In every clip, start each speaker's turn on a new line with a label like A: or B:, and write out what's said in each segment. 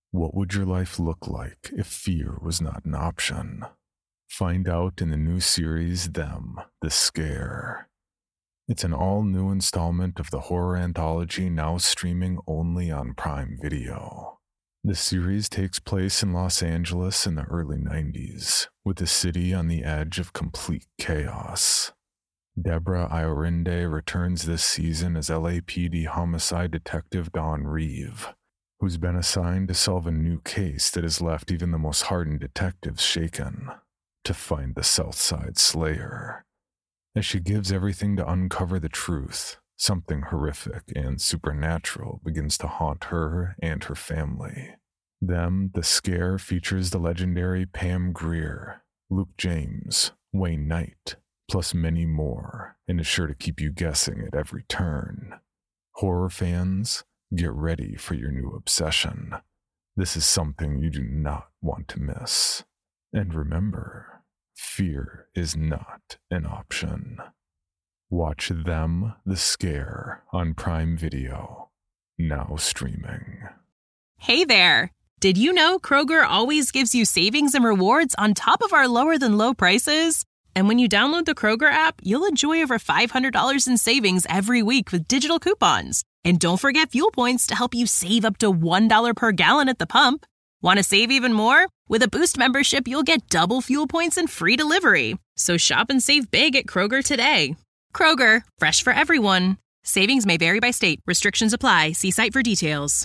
A: What would your life look like if fear was not an option? Find out in the new series, Them, The Scare. It's an all-new installment of the horror anthology now streaming only on Prime Video. The series takes place in Los Angeles in the early 90s, with the city on the edge of complete chaos. Deborah Iorinde returns this season as LAPD homicide detective Dawn Reeve, who's been assigned to solve a new case that has left even the most hardened detectives shaken, to find the Southside Slayer. As she gives everything to uncover the truth, something horrific and supernatural begins to haunt her and her family. Them, The Scare features the legendary Pam Grier, Luke James, Wayne Knight, plus many more, and is sure to keep you guessing at every turn. Horror fans, get ready for your new obsession. This is something you do not want to miss. And remember, fear is not an option. Watch Them, The Scare on Prime Video, now streaming.
B: Hey there! Did you know Kroger always gives you savings and rewards on top of our lower-than-low prices? And when you download the Kroger app, you'll enjoy over $500 in savings every week with digital coupons. And don't forget fuel points to help you save up to $1 per gallon at the pump. Want to save even more? With a Boost membership, you'll get double fuel points and free delivery. So shop and save big at Kroger today. Kroger, fresh for everyone. Savings may vary by state. Restrictions apply. See site for details.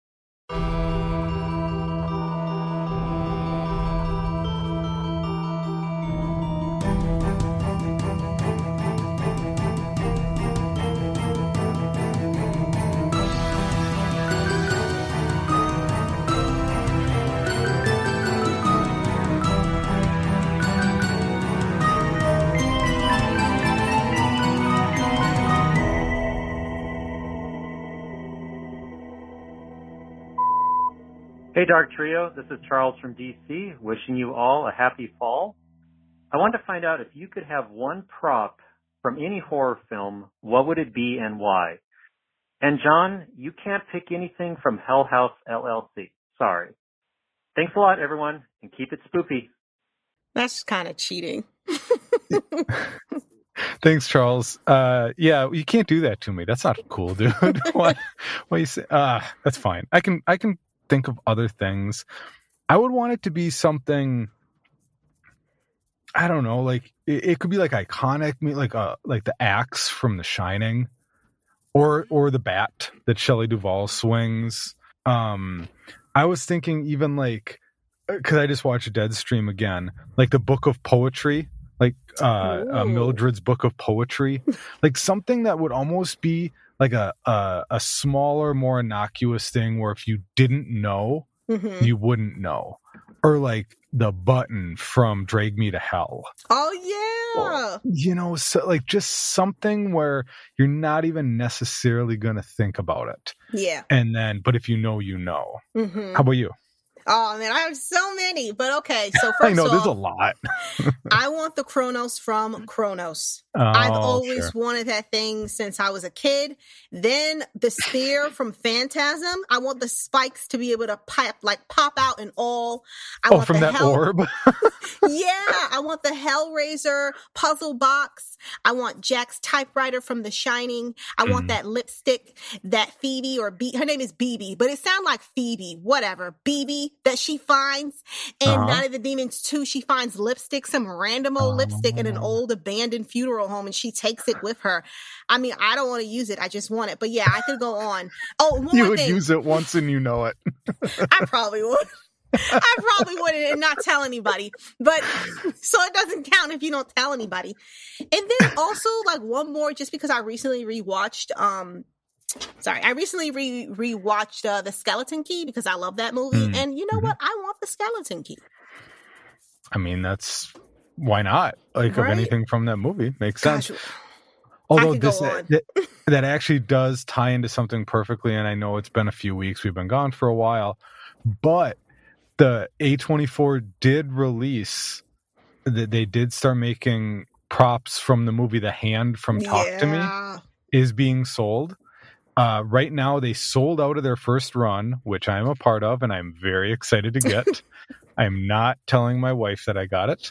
C: Hey, Dark Trio. This is Charles from DC, wishing you all a happy fall. I wanted to find out if you could have one prop from any horror film, what would it be and why? And John, you can't pick anything from Hell House LLC. Sorry. Thanks a lot, everyone, and keep it spoopy.
D: That's kind of cheating.
E: Thanks, Charles. Yeah, you can't do that to me. That's not cool, dude. Why you say? That's fine. I can think of other things. I would want it to be something, I don't know, like it could be like iconic, like the axe from The Shining, or the bat that Shelley Duvall swings. I was thinking even like, because I just watched Deadstream again, like the Book of Poetry, like Mildred's Book of Poetry, like something that would almost be like a smaller, more innocuous thing where if you didn't know, you wouldn't know. Or like the button from Drag Me to Hell.
D: Oh, yeah.
E: So like just something where you're not even necessarily going to think about it.
D: Yeah.
E: And then, but if you know, you know. How about you?
D: Oh, man, I have so many. But okay, so first
E: I know,
D: of all,
E: there's a lot.
D: I want the Kronos from Kronos. I've always wanted that thing since I was a kid. Then the spear from Phantasm. I want the spikes to be able to pop out and all. I want
E: from that orb?
D: Yeah, I want the Hellraiser puzzle box. I want Jack's typewriter from The Shining. I want that lipstick that Phoebe her name is BB, but it sounds like Phoebe, whatever, BB, that she finds in Night of the Demons 2. She finds lipstick, some random old lipstick in an old abandoned funeral home, and she takes it with her. I mean, I don't want to use it. I just want it. But yeah, I could go on. Oh, one
E: you
D: more
E: would
D: thing.
E: Use it once and you know it.
D: I probably would. I probably wouldn't and not tell anybody. But so it doesn't count if you don't tell anybody. And then also like one more, just because I recently rewatched rewatched The Skeleton Key because I love that movie. And you know what? I want The Skeleton Key.
E: I mean, why not? Like,
D: right?
E: Of anything from that movie makes
D: Gosh,
E: sense. Although
D: that
E: actually does tie into something perfectly, and I know it's been a few weeks, we've been gone for a while, but the A24 did release, they did start making props from the movie The Hand from Talk to Me is being sold. Right now, they sold out of their first run, which I am a part of, and I'm very excited to get. I'm not telling my wife that I got it.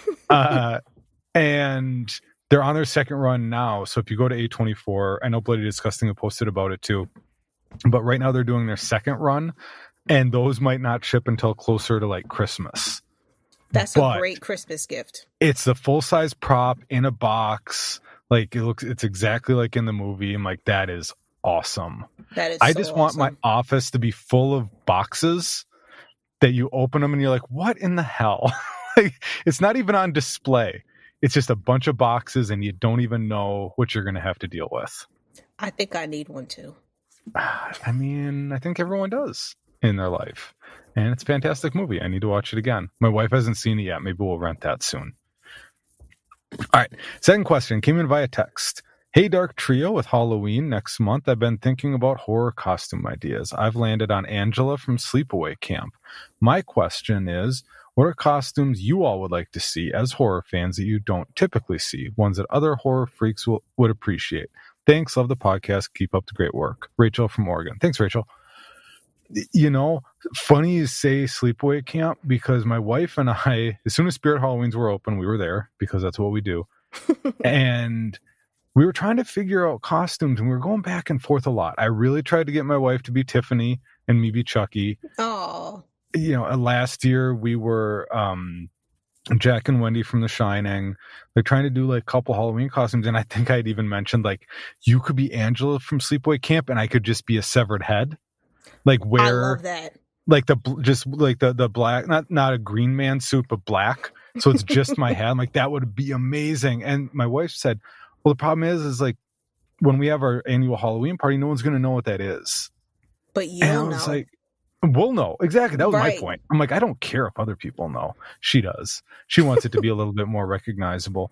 E: And they're on their second run now. So if you go to A24, I know Bloody Disgusting posted about it too. But right now they're doing their second run, and those might not ship until closer to like Christmas.
D: That's a great Christmas gift.
E: It's the full-size prop in a box. Like it's exactly like in the movie. I'm like, that is awesome.
D: That is
E: I just want my office to be full of boxes that you open them and you're like, what in the hell? Like, it's not even on display. It's just a bunch of boxes and you don't even know what you're going to have to deal with.
D: I think I need one too.
E: I mean, I think everyone does in their life. And it's a fantastic movie. I need to watch it again. My wife hasn't seen it yet. Maybe we'll rent that soon. All right. Second question came in via text. Hey, Dark Trio, with Halloween next month, I've been thinking about horror costume ideas. I've landed on Angela from Sleepaway Camp. My question is, what are costumes you all would like to see as horror fans that you don't typically see? Ones that other horror freaks would appreciate. Thanks. Love the podcast. Keep up the great work. Rachel from Oregon. Thanks, Rachel. You know, funny you say Sleepaway Camp, because my wife and I, as soon as Spirit Halloweens were open, we were there because that's what we do. And we were trying to figure out costumes, and we were going back and forth a lot. I really tried to get my wife to be Tiffany and me be Chucky.
D: Oh.
E: You know, last year we were Jack and Wendy from The Shining. They're trying to do like a couple Halloween costumes, and I think I'd even mentioned like you could be Angela from Sleepaway Camp, and I could just be a severed head. Like where
D: I love that.
E: Like the black, not a green man suit, but black. So it's just my head. I'm like, that would be amazing. And my wife said, well, the problem is like when we have our annual Halloween party, no one's going to know what that is.
D: But you'll know.
E: Like, we'll know. Exactly. That was
D: Right.
E: my point. I'm like, I don't care if other people know. She does. She wants it to be a little bit more recognizable.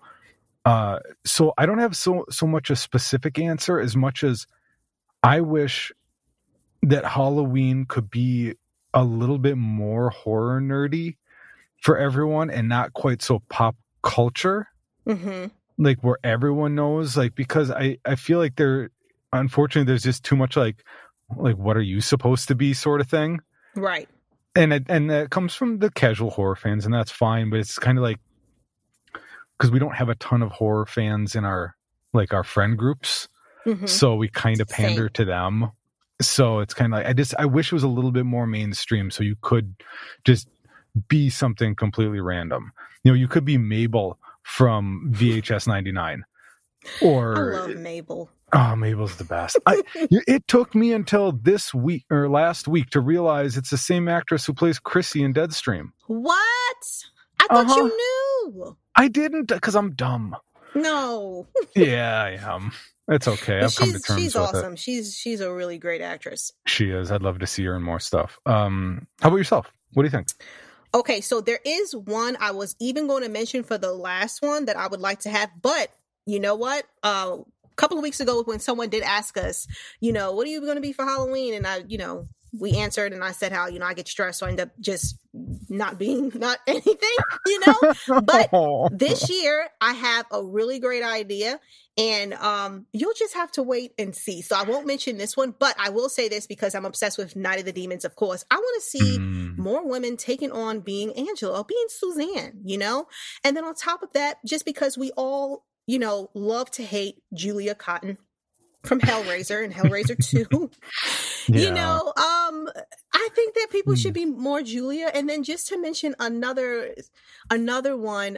E: So I don't have so much a specific answer as much as I wish that Halloween could be a little bit more horror nerdy for everyone and not quite so pop culture.
D: Mm-hmm.
E: Like where everyone knows, like, because I feel like unfortunately there's just too much like what are you supposed to be sort of thing.
D: Right.
E: And that comes from the casual horror fans, and that's fine, but it's kind of like, because we don't have a ton of horror fans in our friend groups.
D: Mm-hmm.
E: So we kind of pander to them. So it's kind of like, I wish it was a little bit more mainstream so you could just be something completely random. You know, you could be Mabel from VHS 99. Or
D: I love Mabel.
E: Oh, Mabel's the best. It took me until this week or last week to realize it's the same actress who plays Chrissy in Deadstream.
D: What? I thought you knew.
E: I didn't, because I'm dumb.
D: No.
E: Yeah, I am. It's okay. I've come to terms
D: she's
E: with
D: awesome.
E: it.
D: She's a really great actress.
E: She is. I'd love to see her in more stuff. How about yourself? What do you think?
D: Okay, so there is one I was even going to mention for the last one that I would like to have, but you know what? A couple of weeks ago when someone did ask us, what are you going to be for Halloween? And we answered and I said how, I get stressed. So I end up just not anything, but this year I have a really great idea and you'll just have to wait and see. So I won't mention this one, but I will say this because I'm obsessed with Night of the Demons, of course. I want to see more women taking on being Angela or being Suzanne, and then on top of that, just because we all, love to hate Julia Cotton from Hellraiser and Hellraiser 2.
E: Yeah.
D: I think that people should be more Julia. And then just to mention another one.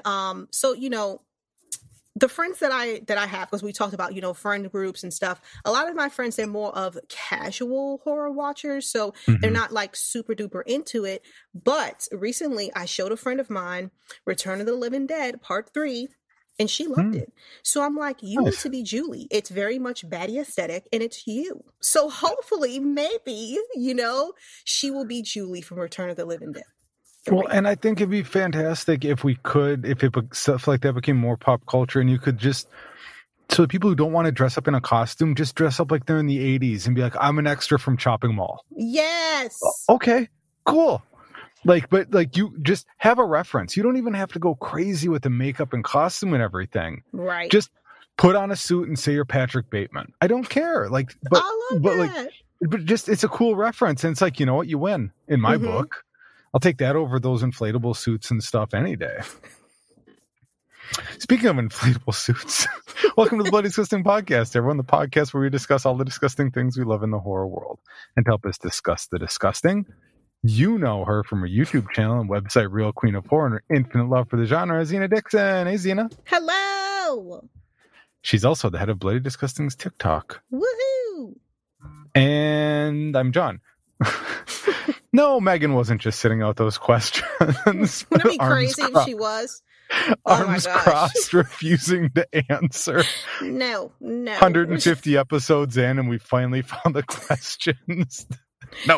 D: The friends that I have, because we talked about, friend groups and stuff. A lot of my friends, they're more of casual horror watchers. So they're not like super duper into it. But recently I showed a friend of mine, Return of the Living Dead, Part 3. And she loved it. So I'm like, you need to be Julie. It's very much baddie aesthetic and it's you. So hopefully, maybe, she will be Julie from Return of the Living Dead.
E: Well, and I think it'd be fantastic if stuff like that became more pop culture and you could just, so the people who don't want to dress up in a costume, just dress up like they're in the 80s and be like, I'm an extra from Chopping Mall.
D: Yes.
E: Okay, cool. But you just have a reference. You don't even have to go crazy with the makeup and costume and everything.
D: Right.
E: Just Put on a suit and say you're Patrick Bateman. I don't care. Like, but
D: I love
E: but
D: that.
E: like, but just it's a cool reference, and it's like, you know what, you win in my book. I'll take that over those inflatable suits and stuff any day. Speaking of inflatable suits, welcome to the Bloody Disgusting Podcast, everyone. The podcast where we discuss all the disgusting things we love in the horror world. And to help us discuss the disgusting, you know her from her YouTube channel and website, Real Queen of Horror, and her infinite love for the genre, Zena Dixon. Hey, Zena.
D: Hello.
E: She's also the head of Bloody Disgusting's TikTok.
D: Woohoo.
E: And I'm John. No, Megan wasn't just sitting out those questions.
D: Wouldn't it be crazy if she was?
E: Arms crossed, refusing to answer.
D: No.
E: 150 episodes in, and we finally found the questions. No.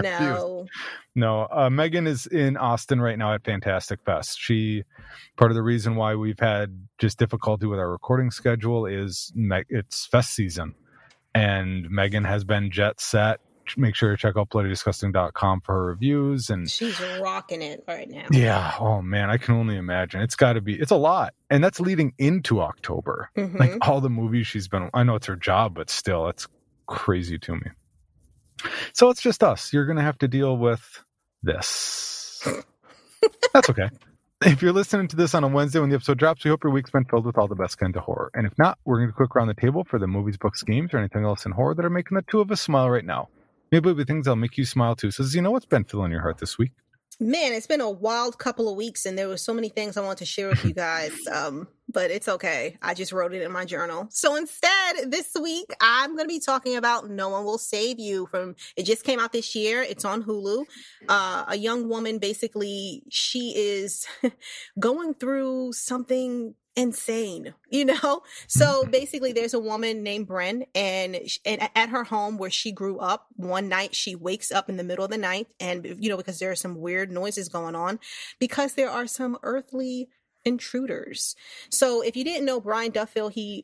E: Megan is in Austin right now at Fantastic Fest. Part of the reason why we've had just difficulty with our recording schedule is it's fest season, and Megan has been jet set. Make sure to check out bloodydisgusting.com for her reviews, and
D: she's rocking it right now.
E: Yeah. Oh man, I can only imagine. It's a lot, and that's leading into October. Like all the movies she's been. I know it's her job, but still, it's crazy to me. So it's just us. You're going to have to deal with this. That's okay. If you're listening to this on a Wednesday when the episode drops, we hope your week's been filled with all the best kind of horror. And if not, we're going to quick around the table for the movies, books, games, or anything else in horror that are making the two of us smile right now. Maybe it'll be things that'll make you smile too. So, Zena, what's been filling your heart this week?
D: Man, it's been a wild couple of weeks, and there were so many things I want to share with you guys. But it's okay. I just wrote it in my journal. So instead, this week, I'm going to be talking about No One Will Save You. It just came out this year. It's on Hulu. A young woman, basically, she is going through something insane, So basically, there's a woman named Bren, and at her home where she grew up, one night she wakes up in the middle of the night, and because there are some weird noises going on, because there are some earthly intruders. So if you didn't know, Brian Duffield, he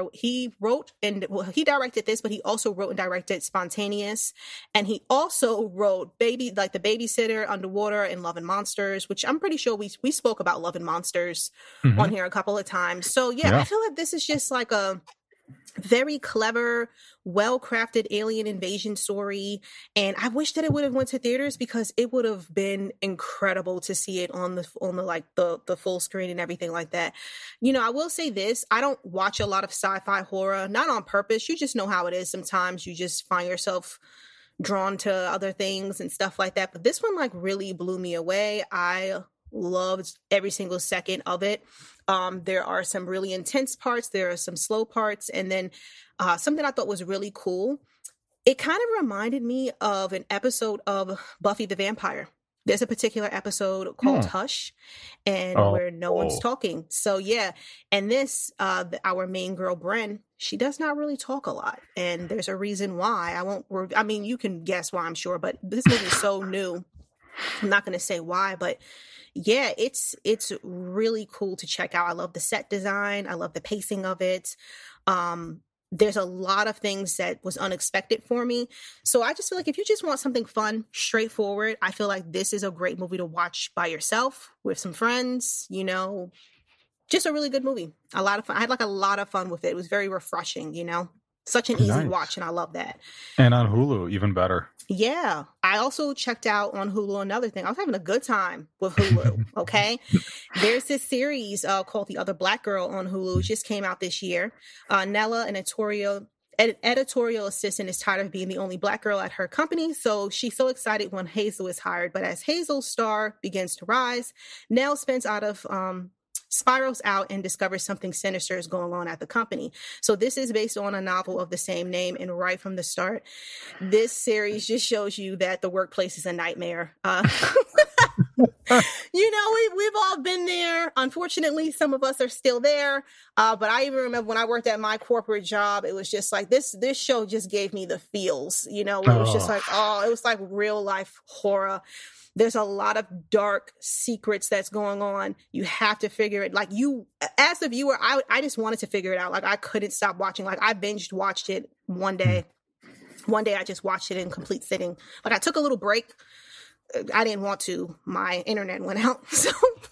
D: directed this, but he also wrote and directed Spontaneous, and he also wrote The Babysitter, Underwater, and Love and Monsters, which I'm pretty sure we spoke about Love and Monsters on here a couple of times. So yeah, I feel like this is just like a very clever, well-crafted alien invasion story, and I wish that it would have went to theaters because it would have been incredible to see it on the full screen and everything like that. I will say this: I don't watch a lot of sci-fi horror, not on purpose. You just know how it is. Sometimes you just find yourself drawn to other things and stuff like that. But this one really blew me away. I loved every single second of it. There are some really intense parts. There are some slow parts. And then something I thought was really cool. It kind of reminded me of an episode of Buffy the Vampire. There's a particular episode called Hush, and where no one's talking. So yeah. And this, our main girl, Bren, she does not really talk a lot. And there's a reason why. You can guess why, I'm sure, but this movie is so new. I'm not going to say why, but yeah, it's really cool to check out. I love the set design. I love the pacing of it. There's a lot of things that was unexpected for me. So I just feel like if you just want something fun, straightforward, I feel like this is a great movie to watch by yourself, with some friends, just a really good movie. A lot of fun. I had a lot of fun with it. It was very refreshing, Such an easy watch, and I love that. And
E: on Hulu, even better.
D: Yeah. I also checked out on Hulu another thing. I was having a good time with Hulu, okay? There's this series called The Other Black Girl on Hulu. It just came out this year. Nella, an editorial assistant, is tired of being the only Black girl at her company, so she's so excited when Hazel is hired. But as Hazel's star begins to rise, Nell spirals out and discovers something sinister is going on at the company. So this is based on a novel of the same name, and right from the start, this series just shows you that the workplace is a nightmare. We've all been there. Unfortunately, some of us are still there. But I even remember when I worked at my corporate job, it was just like this show just gave me the feels, it was just like, it was like real life horror. There's a lot of dark secrets that's going on. You have to figure it. As the viewer, I just wanted to figure it out. I couldn't stop watching. I binge watched it one day. One day I just watched it in complete sitting. I took a little break. I didn't want to. My internet went out. So,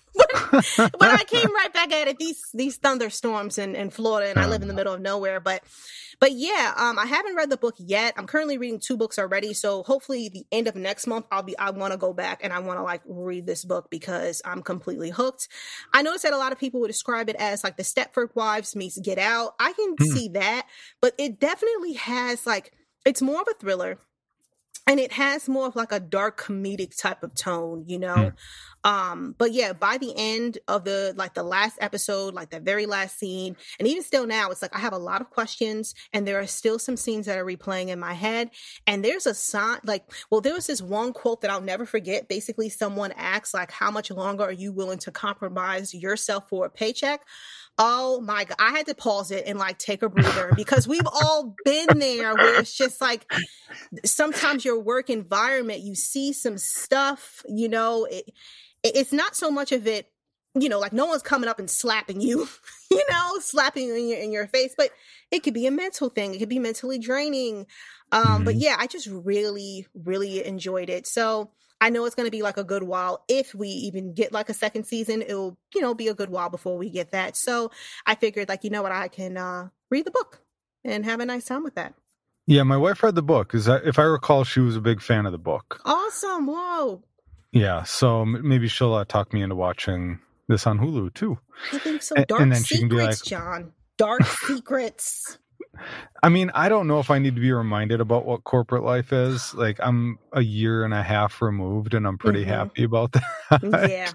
D: But I came right back at it. These thunderstorms in Florida, and I live in the middle of nowhere. But yeah, I haven't read the book yet. I'm currently reading 2 books already. So hopefully the end of next month, I want to go back and I want to like read this book because I'm completely hooked. I noticed that a lot of people would describe it as like the Stepford Wives meets Get Out. I can see that, but it definitely has like, it's more of a thriller. And it has more of like a dark comedic type of tone, you know? But yeah, by the end of the last episode, like the very last scene, and even still now, it's like I have a lot of questions and there are still some scenes that are replaying in my head. And there's a sign, there was this one quote that I'll never forget. Basically, someone asks, like, how much longer are you willing to compromise yourself for a paycheck? Oh my God. I had to pause it and like take a breather because we've all been there where it's just like sometimes your work environment, you see some stuff, you know, it's not so much of it, you know, like no one's coming up and slapping you, you know, slapping you in your face, but it could be a mental thing. It could be mentally draining. But yeah, I just really, really enjoyed it. So I know it's going to be like a good while. If we even get like a second season, it'll, you know, be a good while before we get that. So I figured like, you know what, I can read the book and have a nice time with that.
E: Yeah, my wife read the book. If I recall, she was a big fan of the book.
D: Awesome. Whoa.
E: Yeah, so maybe she'll talk me into watching this on Hulu too.
D: I think so. Dark
E: and then she can be
D: secrets,
E: like,
D: John. Dark secrets.
E: I mean, I don't know if I need to be reminded about what corporate life is. Like, I'm a year and a half removed, and I'm pretty happy about that.
D: Yeah.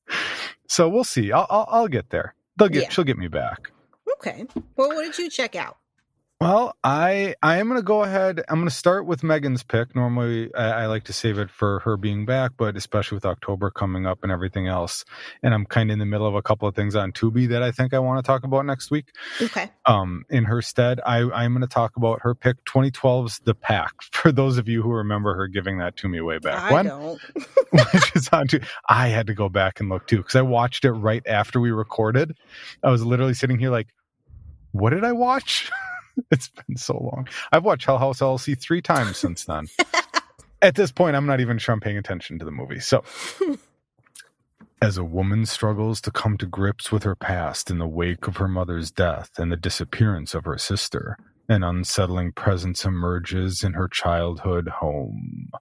E: So we'll see. I'll get there. She'll get me back.
D: Okay. Well, what did you check out?
E: Well, I am going to go ahead. I'm going to start with Megan's pick. Normally, I like to save it for her being back, but especially with October coming up and everything else. And I'm kind of in the middle of a couple of things on Tubi that I think I want to talk about next week. Okay. In her stead, I'm going to talk about her pick, 2012's The Pact. For those of you who remember her giving that to me way back when. I don't. Which is on Tubi. I had to go back and look too, because I watched it right after we recorded. I was literally sitting here like, what did I watch? It's been so long. I've watched Hell House LLC 3 times since then. At this point, I'm not even sure I'm paying attention to the movie. So, as a woman struggles to come to grips with her past in the wake of her mother's death and the disappearance of her sister, an unsettling presence emerges in her childhood home.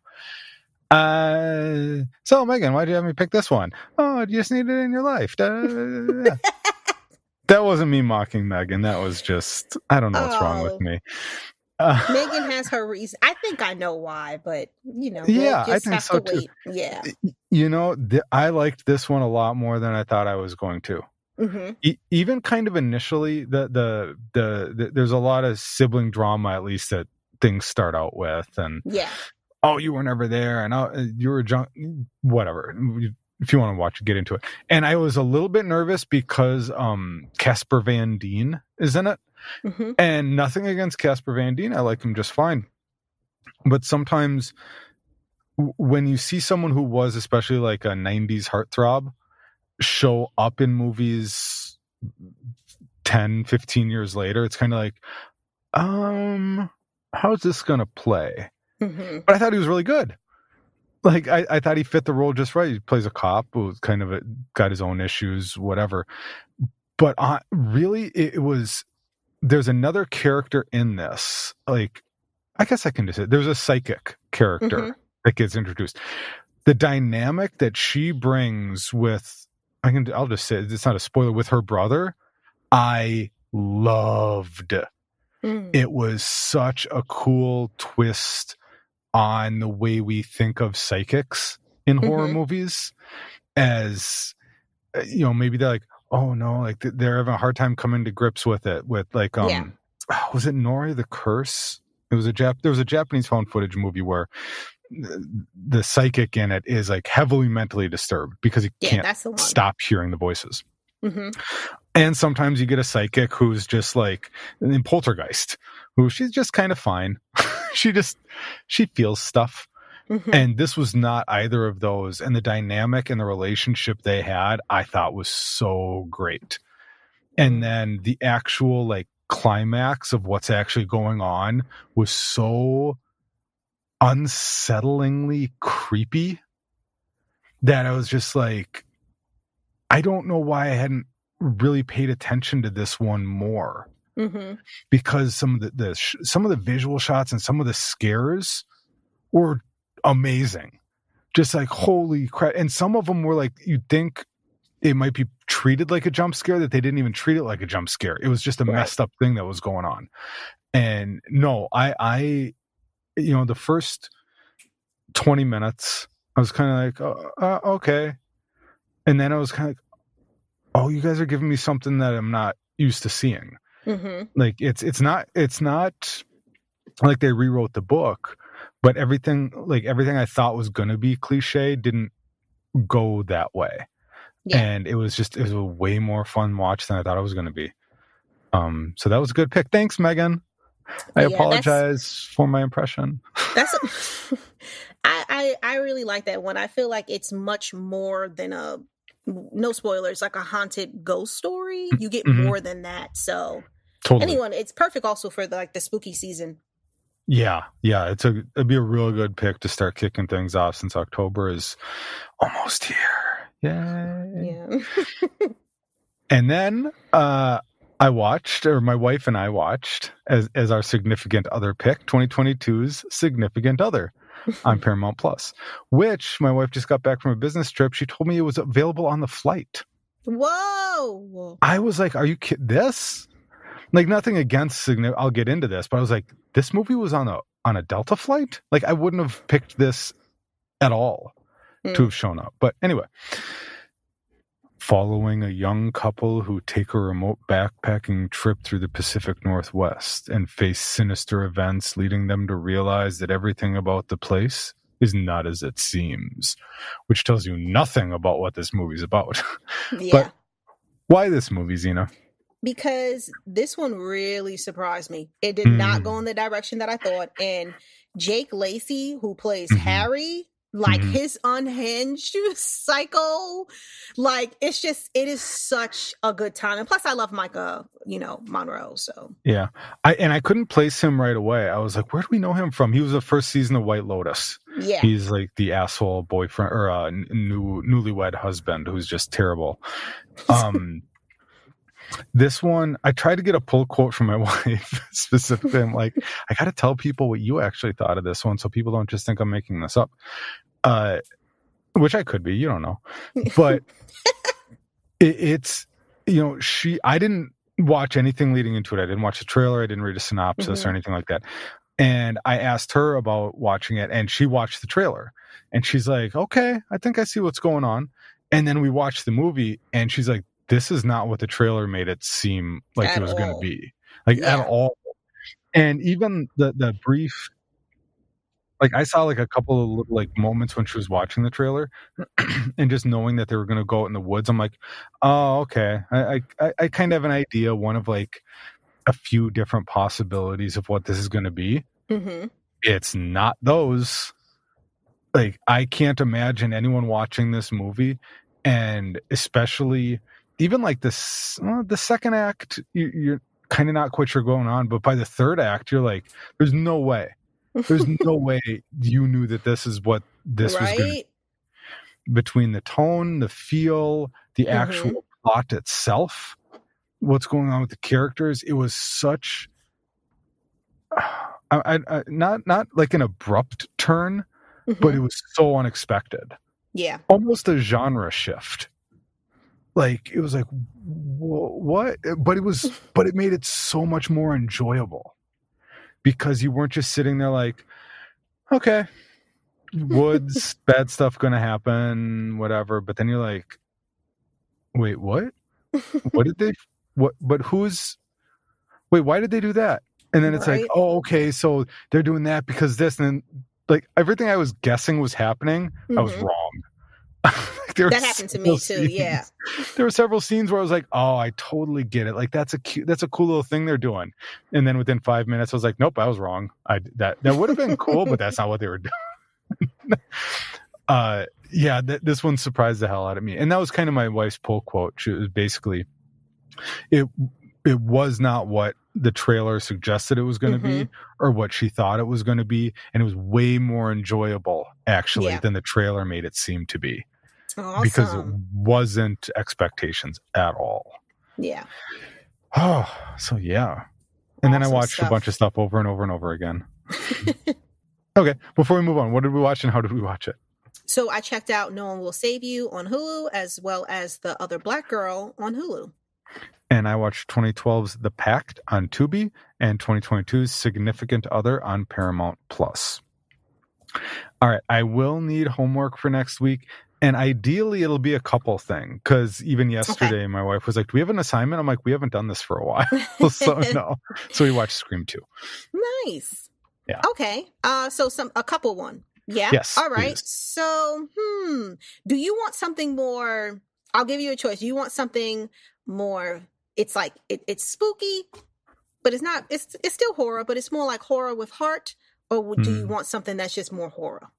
E: So, Megan, why did you have me pick this one? Oh, you just need it in your life. That wasn't me mocking Megan. That was just, I don't know what's wrong with me.
D: Megan has her reason. I think I know why, but, you know,
E: yeah,
D: we'll just
E: I think so too.
D: Yeah.
E: You know, I liked this one a lot more than I thought I was going to. Mm-hmm. Even kind of initially, there's a lot of sibling drama, at least that things start out with. And, oh, you were never there. And you were whatever. If you want to watch it, get into it. And I was a little bit nervous because Casper Van Dien is in it. Mm-hmm. And nothing against Casper Van Dien. I like him just fine. But sometimes when you see someone who was especially like a 90s heartthrob show up in movies 10, 15 years later, it's kind of like, how's this going to play? Mm-hmm. But I thought he was really good. Like, I thought he fit the role just right. He plays a cop who's kind of got his own issues, whatever. But really, there's another character in this. Like, I guess I can just say, there's a psychic character that gets introduced. The dynamic that she brings with, I'll just say, it's not a spoiler, with her brother, I loved. It was such a cool twist on the way we think of psychics in horror movies, as, you know, maybe they're like, oh no, like they're having a hard time coming to grips with it, with like, was it Nori the Curse? It was there was a Japanese found footage movie where the psychic in it is like heavily mentally disturbed because he can't stop hearing the voices. Mm-hmm. And sometimes you get a psychic who's just like in Poltergeist, who she's just kind of fine. she feels stuff. Mm-hmm. And this was not either of those. And the dynamic and the relationship they had, I thought was so great. And then the actual like climax of what's actually going on was so unsettlingly creepy that I was just like, I don't know why I hadn't really paid attention to this one more. Because some of the visual shots and some of the scares were amazing. Just like, holy crap. And some of them were like, you'd think it might be treated like a jump scare, that they didn't even treat it like a jump scare. It was just a messed up thing that was going on. And no, I the first 20 minutes, I was kind of like, okay. And then I was kind of like, oh, you guys are giving me something that I'm not used to seeing. Like it's not like they rewrote the book, but everything I thought was going to be cliche didn't go that way. Yeah. And it was a way more fun watch than I thought it was going to be. So that was a good pick. Thanks, Megan. I apologize for my impression.
D: I really like that one. I feel like it's much more than no spoilers, like a haunted ghost story. You get more than that. So totally. It's perfect also for the spooky season.
E: Yeah. It'd be a real good pick to start kicking things off since October is almost here. Yay. Yeah. And then my wife and I watched as our significant other pick, 2022's Significant Other on Paramount Plus, which my wife just got back from a business trip. She told me it was available on the flight.
D: Whoa.
E: I was like, are you kidding? This? Like, nothing against I'll get into this, but I was like, this movie was on a Delta flight? Like, I wouldn't have picked this at all to have shown up. But anyway, following a young couple who take a remote backpacking trip through the Pacific Northwest and face sinister events leading them to realize that everything about the place is not as it seems, which tells you nothing about what this movie's about. Yeah. But why this movie, Zena?
D: Because this one really surprised me. It did not go in the direction that I thought. And Jake Lacy, who plays Harry, his unhinged psycho, it is such a good time. And plus I love Micah, Monroe. So
E: yeah. I couldn't place him right away. I was like, where do we know him from? He was the first season of White Lotus. Yeah. He's like the asshole boyfriend or newlywed husband who's just terrible. This one, I tried to get a pull quote from my wife specifically. I'm like, I got to tell people what you actually thought of this one so people don't just think I'm making this up. Which I could be, you don't know. But it's, I didn't watch anything leading into it. I didn't watch the trailer. I didn't read a synopsis or anything like that. And I asked her about watching it, and she watched the trailer. And she's like, okay, I think I see what's going on. And then we watched the movie, and she's like, this is not what the trailer made it seem like it was going to be. At all. And even the brief, I saw a couple of little moments when she was watching the trailer and just knowing that they were going to go out in the woods. I'm like, oh, okay. I kind of have an idea, one of a few different possibilities of what this is going to be. It's not those. I can't imagine anyone watching this movie, and especially even the second act, you're kind of not quite sure going on, but by the third act, you're like, there's no way. There's no way you knew that this is what this was going to be. Between the tone, the feel, the actual plot itself, what's going on with the characters, it was such not like an abrupt turn, but it was so unexpected.
D: Yeah.
E: Almost a genre shift. It was like, what? But it made it so much more enjoyable because you weren't just sitting there like, okay, woods, bad stuff going to happen, whatever. But then you're like, wait, what? What did they, what, but wait, why did they do that? And then it's like, oh, okay, so they're doing that because this, and then everything I was guessing was happening, I was wrong.
D: That happened to me too. Yeah,
E: there were several scenes where I was like, "Oh, I totally get it. That's a cool little thing they're doing." And then within 5 minutes, I was like, "Nope, I was wrong. That would have been cool, but that's not what they were doing." This one surprised the hell out of me, and that was kind of my wife's pull quote. She was basically, it was not what the trailer suggested it was going to be, or what she thought it was going to be, and it was way more enjoyable actually than the trailer made it seem to be. because it
D: Awesome.
E: wasn't expectations at all.
D: Yeah.
E: Oh, so yeah. And then I
D: Awesome
E: watched a
D: stuff.
E: bunch of stuff over and over and over again. Okay, before we move on, what did we watch and how did we watch it?
D: So I checked out No One Will Save You on Hulu, as well as The Other Black Girl on Hulu.
E: And I watched 2012's The Pact on Tubi and 2022's Significant Other on Paramount Plus. All right, I will need homework for next week. And ideally, it'll be a couple thing. Because even yesterday, my wife was like, do we have an assignment? I'm like, we haven't done this for a while. So no. So we watched Scream 2.
D: Nice.
E: Yeah.
D: Okay. So a couple one. Yeah.
E: Yes,
D: All right.
E: please.
D: So, do you want something more? I'll give you a choice. Do you want something more? It's like it's spooky, but it's not. It's still horror, but it's more like horror with heart. Or do you want something that's just more horror?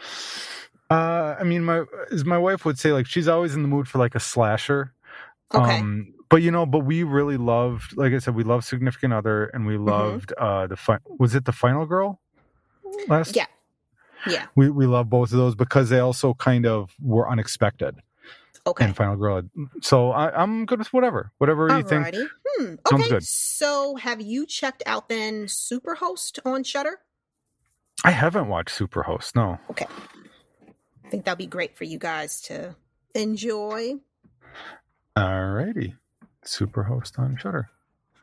E: I mean, my wife would say, like, she's always in the mood for like a slasher.
D: Okay.
E: But we really loved, like I said, we loved Significant Other, and we loved was it The Final Girl?
D: Yeah.
E: We love both of those because they also kind of were unexpected.
D: Okay.
E: And Final Girl. So I'm good with whatever you think.
D: Okay.
E: Sounds good.
D: So have you checked out then Superhost on Shudder?
E: I haven't watched Superhost. No.
D: Okay. I think that'll be great for you guys to enjoy.
E: Alrighty. Superhost on Shudder.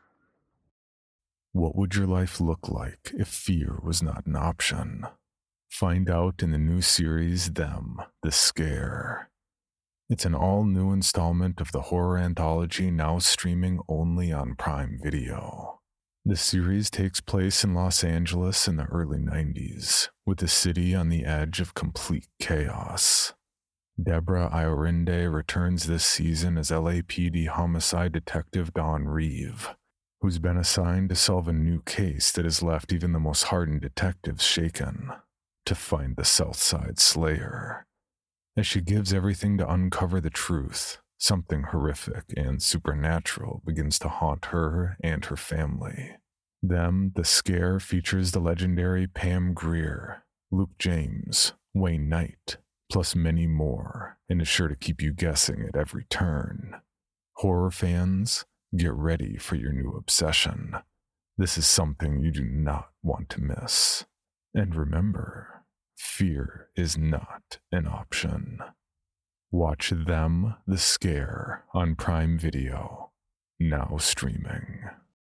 A: What would your life look like if fear was not an option? Find out in the new series, Them, The Scare. It's an all-new installment of the horror anthology now streaming only on Prime Video. The series takes place in Los Angeles in the early 90s, with the city on the edge of complete chaos. Deborah Iorinde returns this season as LAPD homicide detective Dawn Reeve, who's been assigned to solve a new case that has left even the most hardened detectives shaken, to find the Southside Slayer. As she gives everything to uncover the truth, something horrific and supernatural begins to haunt her and her family. Them, The Scare features the legendary Pam Grier, Luke James, Wayne Knight, plus many more, and is sure to keep you guessing at every turn. Horror fans, get ready for your new obsession. This is something you do not want to miss. And remember, fear is not an option. Watch Them, The Scare on Prime Video, now streaming.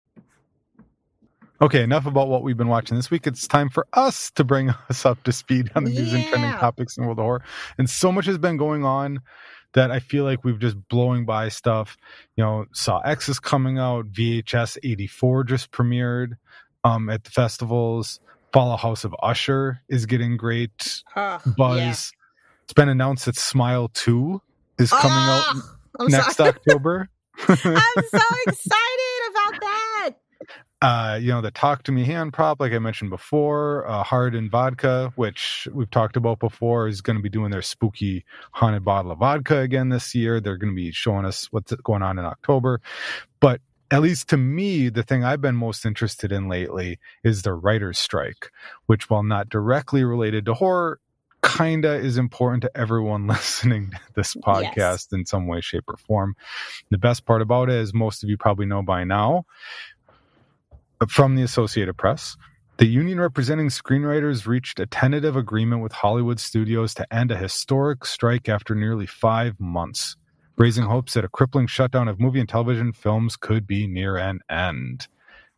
E: Okay, enough about what we've been watching this week. It's time for us to bring us up to speed on the news and trending topics in the world of horror. And so much has been going on that I feel like we've just blowing by stuff. Saw X is coming out. VHS 84 just premiered at the festivals. Follow House of Usher is getting great buzz. Yeah. It's been announced that Smile 2 is coming out next October.
D: I'm so excited about that.
E: The Talk to Me hand prop, like I mentioned before, Hard and Vodka, which we've talked about before, is going to be doing their spooky haunted bottle of vodka again this year. They're going to be showing us what's going on in October. But at least to me, the thing I've been most interested in lately is the writer's strike, which, while not directly related to horror, kinda is important to everyone listening to this podcast in some way, shape, or form. The best part about it, as most of you probably know by now, from the Associated Press, the union representing screenwriters reached a tentative agreement with Hollywood studios to end a historic strike after nearly 5 months, raising hopes that a crippling shutdown of movie and television films could be near an end.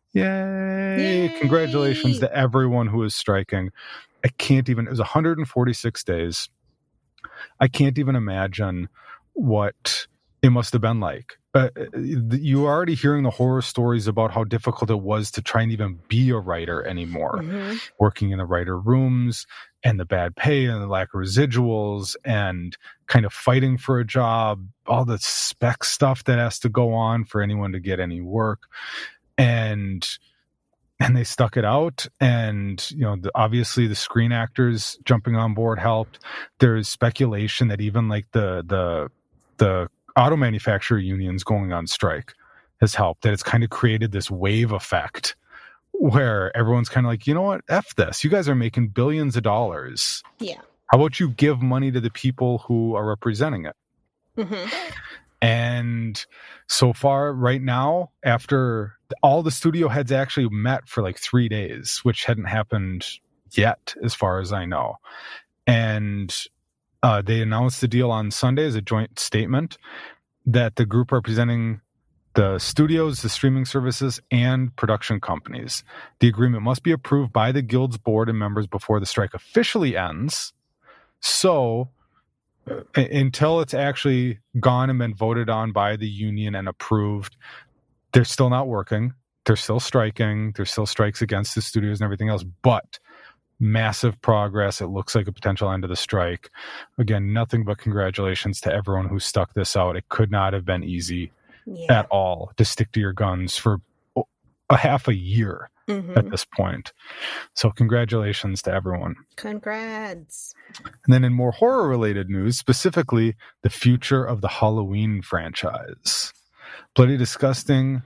E: Yay! Congratulations to everyone who is striking. It was 146 days. I can't even imagine what it must have been like. You are already hearing the horror stories about how difficult it was to try and even be a writer anymore, working in the writer rooms and the bad pay and the lack of residuals and kind of fighting for a job, all the spec stuff that has to go on for anyone to get any work. And they stuck it out. And, obviously the screen actors jumping on board helped. There's speculation that even like the auto manufacturer unions going on strike has helped, that it's kind of created this wave effect where everyone's kind of like, you know what, F this. You guys are making billions of dollars.
D: Yeah.
E: How about you give money to the people who are representing it?
D: Mm-hmm.
E: And so far, right now, after all the studio heads actually met for like 3 days, which hadn't happened yet, as far as I know. And they announced the deal on Sunday as a joint statement that the group representing the studios, the streaming services, and production companies. The agreement must be approved by the Guild's board and members before the strike officially ends. So until it's actually gone and been voted on by the union and approved, they're still not working. They're still striking. There's still strikes against the studios and everything else, but massive progress. It looks like a potential end of the strike. Again, nothing but congratulations to everyone who stuck this out. It could not have been easy at all to stick to your guns for a half a year at this point. So congratulations to everyone.
D: Congrats.
E: And then in more horror-related news, specifically the future of the Halloween franchise. Bloody Disgusting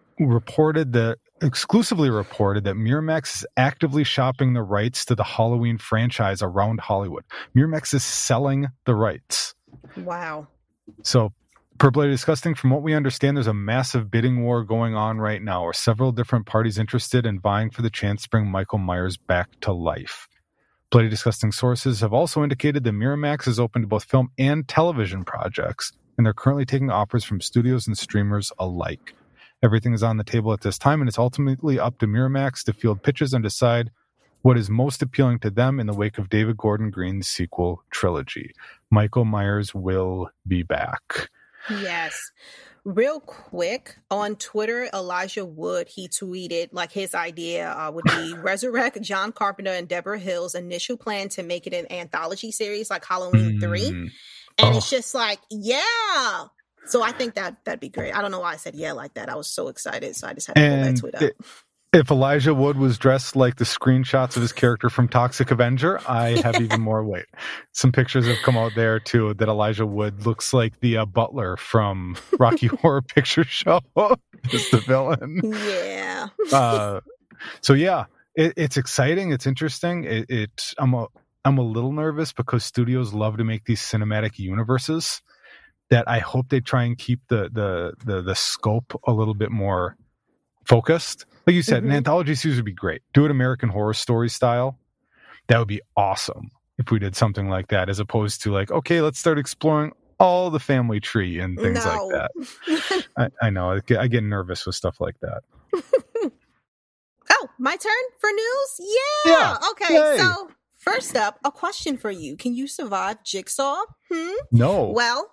E: exclusively reported that Miramax is actively shopping the rights to the Halloween franchise around Hollywood. Miramax is selling the rights.
D: Wow.
E: So, per Bloody Disgusting, from what we understand, there's a massive bidding war going on right now, where several different parties interested in vying for the chance to bring Michael Myers back to life. Bloody Disgusting sources have also indicated that Miramax is open to both film and television projects, and they're currently taking offers from studios and streamers alike. Everything is on the table at this time, and it's ultimately up to Miramax to field pitches and decide what is most appealing to them in the wake of David Gordon Green's sequel trilogy. Michael Myers will be back.
D: Yes. Real quick, on Twitter, Elijah Wood, he tweeted like his idea would be resurrect John Carpenter and Deborah Hill's initial plan to make it an anthology series like Halloween 3. And it's just like, yeah. So I think that'd be great. I don't know why I said yeah like that. I was so excited. So I just had to pull that tweet up.
E: If Elijah Wood was dressed like the screenshots of his character from Toxic Avenger, I have even more weight. Some pictures have come out there, too, that Elijah Wood looks like the butler from Rocky Horror Picture Show. Just the villain.
D: Yeah.
E: So, yeah, it's exciting. It's interesting. I'm a little nervous because studios love to make these cinematic universes that I hope they try and keep the scope a little bit more focused. Like you said, an anthology series would be great. Do it American Horror Story style. That would be awesome if we did something like that, as opposed to like, okay, let's start exploring all the family tree and things like that. I know. I get nervous with stuff like that.
D: Oh, my turn for news? Yeah. Okay, yay. So first up, a question for you. Can you survive Jigsaw?
E: No.
D: Well,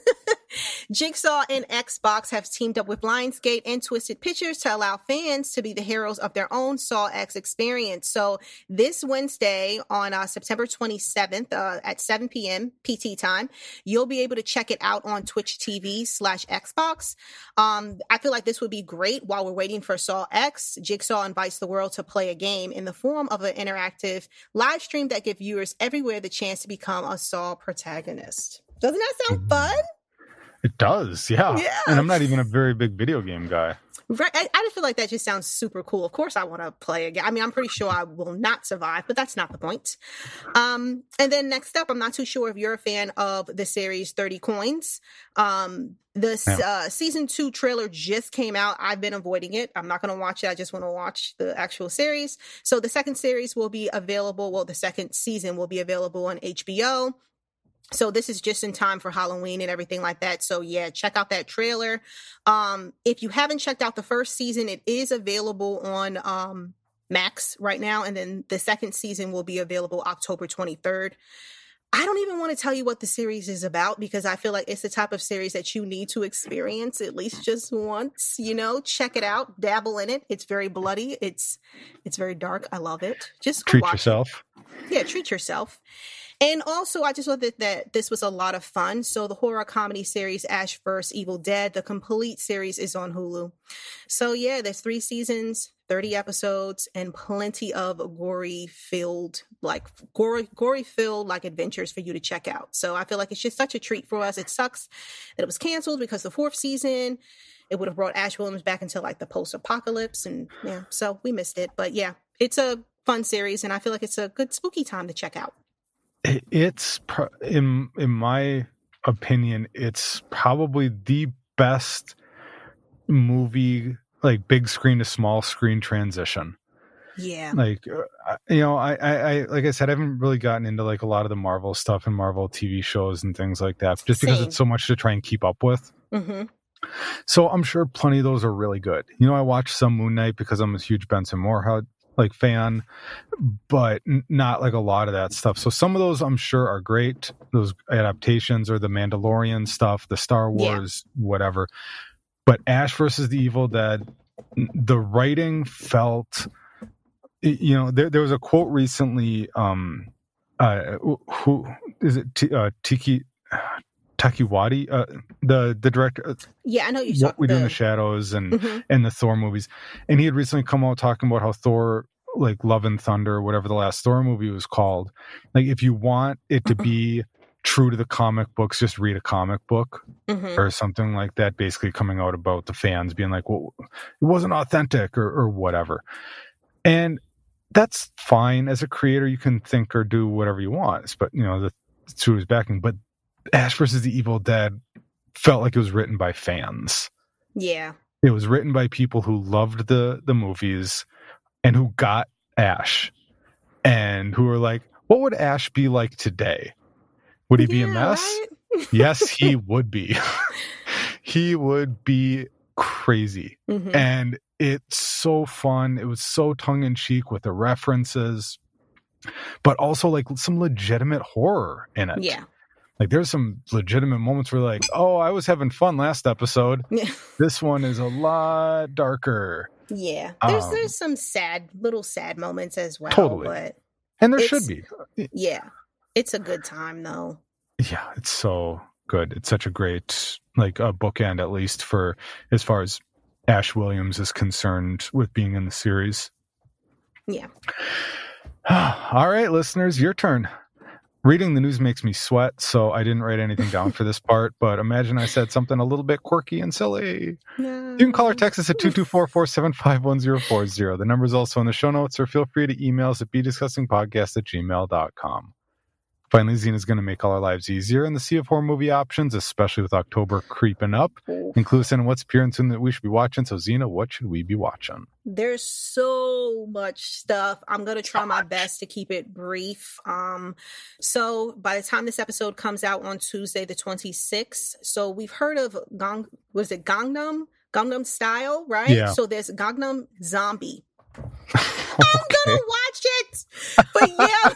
D: Jigsaw and Xbox have teamed up with Lionsgate and Twisted Pictures to allow fans to be the heroes of their own Saw X experience. So this Wednesday on September 27th at 7 p.m. PT time, you'll be able to check it out on Twitch TV/Xbox. I feel like this would be great while we're waiting for Saw X. Jigsaw invites the world to play a game in the form of an interactive live stream that gives viewers everywhere the chance to become a Saw protagonist. Doesn't that sound fun?
E: It does, yeah. And I'm not even a very big video game guy.
D: Right. I just feel like that just sounds super cool. Of course I want to play a game. I mean, I'm pretty sure I will not survive, but that's not the point. And then next up, I'm not too sure if you're a fan of the series 30 Coins. Season 2 trailer just came out. I've been avoiding it. I'm not going to watch it. I just want to watch the actual series. So the second series will be available. Well, the second season will be available on HBO. So this is just in time for Halloween and everything like that. So yeah, check out that trailer. If you haven't checked out the first season, it is available on Max right now. And then the second season will be available October 23rd. I don't even want to tell you what the series is about because I feel like it's the type of series that you need to experience at least just once, check it out, dabble in it. It's very bloody. It's very dark. I love it. Just
E: treat yourself.
D: Yeah, treat yourself. And also, I just thought that this was a lot of fun. So the horror comedy series Ash vs. Evil Dead, the complete series is on Hulu. So yeah, there's 3 seasons, 30 episodes, and plenty of gory-filled adventures for you to check out. So I feel like it's just such a treat for us. It sucks that it was canceled because the 4th season, it would have brought Ash Williams back into like the post-apocalypse. And yeah, so we missed it. But yeah, it's a fun series, and I feel like it's a good spooky time to check out.
E: It's in my opinion, it's probably the best movie, like big screen to small screen transition.
D: Yeah.
E: Like, I like I said, I haven't really gotten into like a lot of the Marvel stuff and Marvel TV shows and things like that, just because it's so much to try and keep up with.
D: Mm-hmm.
E: So I'm sure plenty of those are really good. I watched some Moon Knight because I'm a huge Benson Moorhead fan, but not like a lot of that stuff. So some of those I'm sure are great. Those adaptations or the Mandalorian stuff, the Star Wars, whatever. But Ash versus the Evil Dead, the writing felt, there was a quote recently, who is it? Taiki Waititi, the director.
D: Yeah, I know you're talking.
E: What We Do in the Shadows and the Thor movies, and he had recently come out talking about how Thor, like Love and Thunder, whatever the last Thor movie was called, like if you want it to be true to the comic books, just read a comic book or something like that, basically coming out about the fans being like, well, it wasn't authentic or whatever. And that's fine. As a creator, you can think or do whatever you want, but that's who was backing. But Ash versus the Evil Dead felt like it was written by fans.
D: Yeah.
E: It was written by people who loved the movies and who got Ash and who were like, what would Ash be like today? Would he be a mess? Right? Yes, he would be. He would be crazy. And it's so fun. It was so tongue-in-cheek with the references, but also like some legitimate horror in it.
D: Yeah.
E: Like there's some legitimate moments where like, oh, I was having fun last episode. This one is a lot darker.
D: Yeah. There's some little sad moments as well.
E: Totally.
D: But
E: and there should be.
D: Yeah. It's a good time though.
E: Yeah, it's so good. It's such a great bookend, at least for as far as Ash Williams is concerned with being in the series.
D: Yeah.
E: All right, listeners, your turn. Reading the news makes me sweat, so I didn't write anything down for this part, but imagine I said something a little bit quirky and silly. No. You can call or text us at 224-475-1040. The number is also in the show notes, or feel free to email us at bediscussingpodcast@gmail.com. Finally, Zena's going to make all our lives easier in the sea of horror movie options, especially with October creeping up. Include us in what's appearing soon that we should be watching. So, Zena, what should we be watching?
D: There's so much stuff. I'm going to try my best to keep it brief. So by the time this episode comes out on Tuesday, the 26th, so we've heard of Gangnam Style, right?
E: Yeah.
D: So there's Gangnam Zombie. I'm going to watch it. But yeah.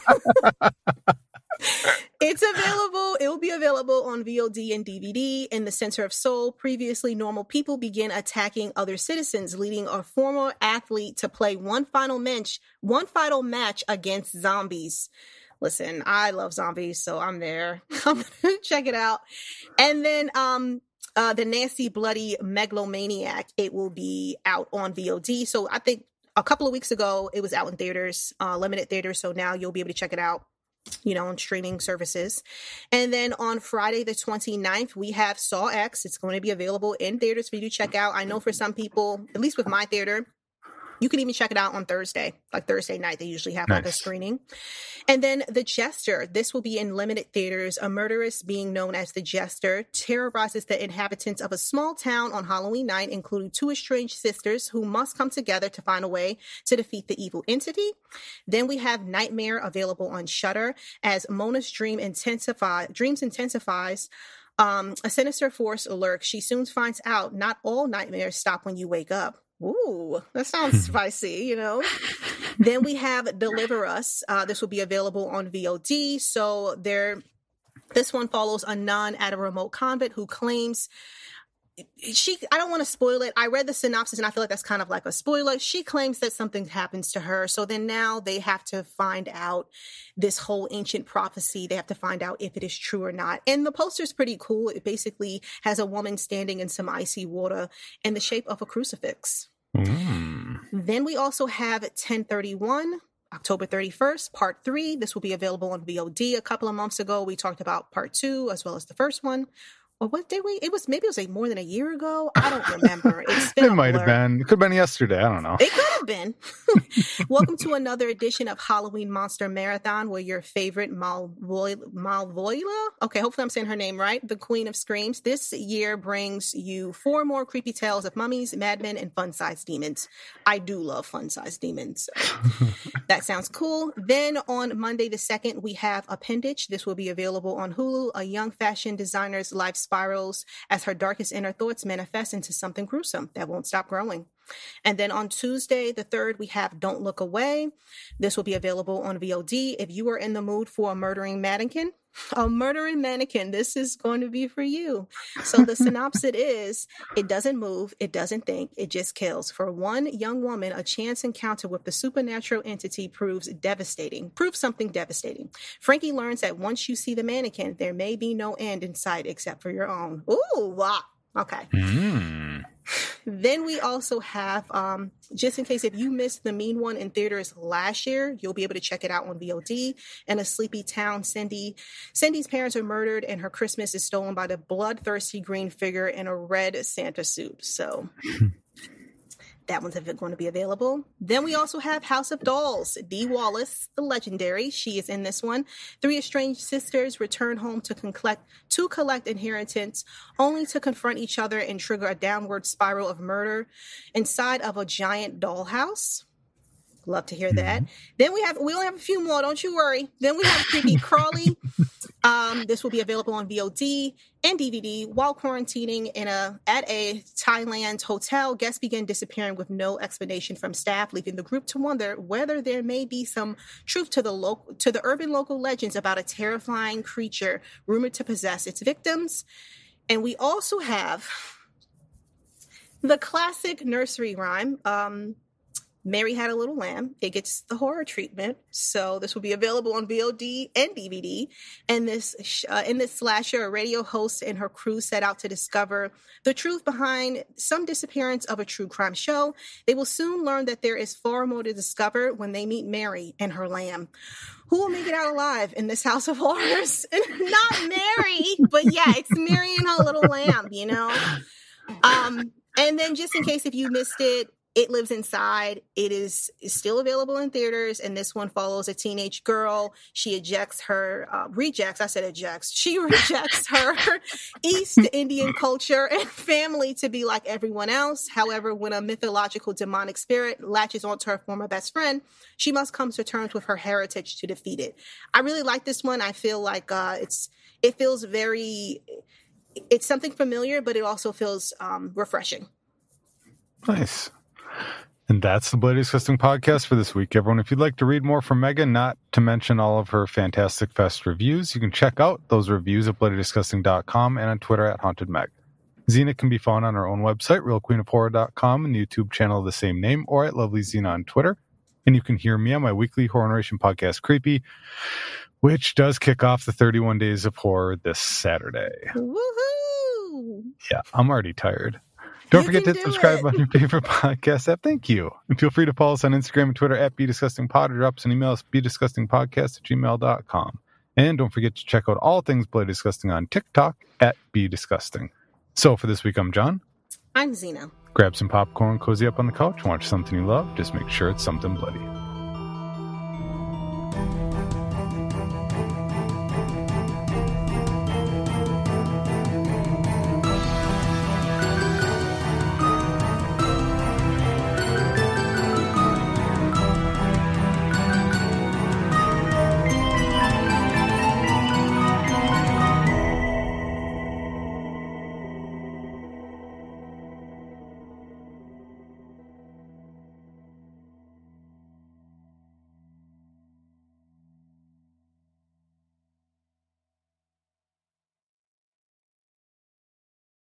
D: It's available. It will be available on VOD and DVD. In the center of Seoul, previously normal people begin attacking other citizens, leading a former athlete to play one final match against zombies. Listen, I love zombies, so I'm there. I'm gonna check it out. And then the Nasty Bloody Megalomaniac, it will be out on VOD. So I think a couple of weeks ago it was out in theaters, limited theaters. So now you'll be able to check it out, on streaming services. And then on Friday, the 29th, we have Saw X. It's going to be available in theaters for you to check out. I know for some people, at least with my theater, you can even check it out on Thursday, like Thursday night. They usually have like a screening. And then The Jester. This will be in limited theaters. A murderess being known as The Jester terrorizes the inhabitants of a small town on Halloween night, including two estranged sisters who must come together to find a way to defeat the evil entity. Then we have Nightmare, available on Shudder. As Mona's dreams intensifies, a sinister force lurks. She soon finds out not all nightmares stop when you wake up. Ooh, that sounds spicy, Then we have Deliver Us. This will be available on VOD. So this one follows a nun at a remote convent who claims I don't want to spoil it. I read the synopsis and I feel like that's kind of like a spoiler. She claims that something happens to her. So then now they have to find out this whole ancient prophecy. They have to find out if it is true or not. And the poster's pretty cool. It basically has a woman standing in some icy water in the shape of a crucifix. Then we also have 1031, October 31st, part 3. This will be available on VOD. A couple of months ago, we talked about part 2 as well as the first one. Or what did we? Maybe it was like more than a year ago. I don't remember. It's been
E: It might have been. It could have been yesterday. I don't know.
D: It could have been. Welcome to another edition of Halloween Monster Marathon, where your favorite Malvoila, okay, hopefully I'm saying her name right, the Queen of Screams, this year brings you 4 more creepy tales of mummies, madmen, and fun-sized demons. I do love fun-sized demons. So that sounds cool. Then on Monday the 2nd, we have Appendage. This will be available on Hulu. A young fashion designer's life spirals as her darkest inner thoughts manifest into something gruesome that won't stop growing. And then on Tuesday, the 3rd, we have Don't Look Away. This will be available on VOD. If you are in the mood for a murdering mannequin, this is going to be for you. So the synopsis is, it doesn't move, it doesn't think, it just kills. For one young woman, a chance encounter with the supernatural entity proves something devastating. Frankie learns that once you see the mannequin, there may be no end in sight except for your own. Ooh, wow. Okay. Then we also have, just in case if you missed The Mean One in theaters last year, you'll be able to check it out on VOD. In a sleepy town, Cindy's parents are murdered and her Christmas is stolen by the bloodthirsty green figure in a red Santa suit. So that one's going to be available. Then we also have House of Dolls. Dee Wallace, the legendary, she is in this one. 3 estranged sisters return home to collect inheritance, only to confront each other and trigger a downward spiral of murder inside of a giant dollhouse. Love to hear that. Then we only have a few more, don't you worry. Then we have Creepy Crawly. This will be available on VOD and DVD. While quarantining at a Thailand hotel, guests begin disappearing with no explanation from staff, leaving the group to wonder whether there may be some truth to the urban local legends about a terrifying creature rumored to possess its victims. And we also have the classic nursery rhyme, Mary Had a Little Lamb. It gets the horror treatment. So this will be available on VOD and DVD. And in this slasher, a radio host and her crew set out to discover the truth behind some disappearance of a true crime show. They will soon learn that there is far more to discover when they meet Mary and her lamb. Who will make it out alive in this house of horrors? Not Mary, but yeah, it's Mary and her little lamb, you know? And then just in case if you missed it, It Lives Inside. It is still available in theaters, and this one follows a teenage girl. She rejects her East Indian culture and family to be like everyone else. However, when a mythological demonic spirit latches onto her former best friend, she must come to terms with her heritage to defeat it. I really like this one. I feel like it's something familiar, but it also feels refreshing.
E: Nice. And that's the Bloody Disgusting podcast for this week, everyone. If you'd like to read more from Megan, not to mention all of her Fantastic Fest reviews, you can check out those reviews at bloodydisgusting.com and on Twitter at HauntedMeg. Xena can be found on our own website, realqueenofhorror.com, and the YouTube channel of the same name, or at Lovely Xena on Twitter. And you can hear me on my weekly horror narration podcast, Creepy, which does kick off the 31 Days of Horror this Saturday.
D: Woohoo!
E: Yeah, I'm already tired. Don't forget to subscribe on your favorite podcast app. Thank you. And feel free to follow us on Instagram and Twitter at BeDisgustingPod, or drop us an email at BeDisgustingPodcast@gmail.com. And don't forget to check out all things Bloody Disgusting on TikTok at BeDisgusting. So for this week, I'm John.
D: I'm Xena.
E: Grab some popcorn, cozy up on the couch, watch something you love. Just make sure it's something bloody.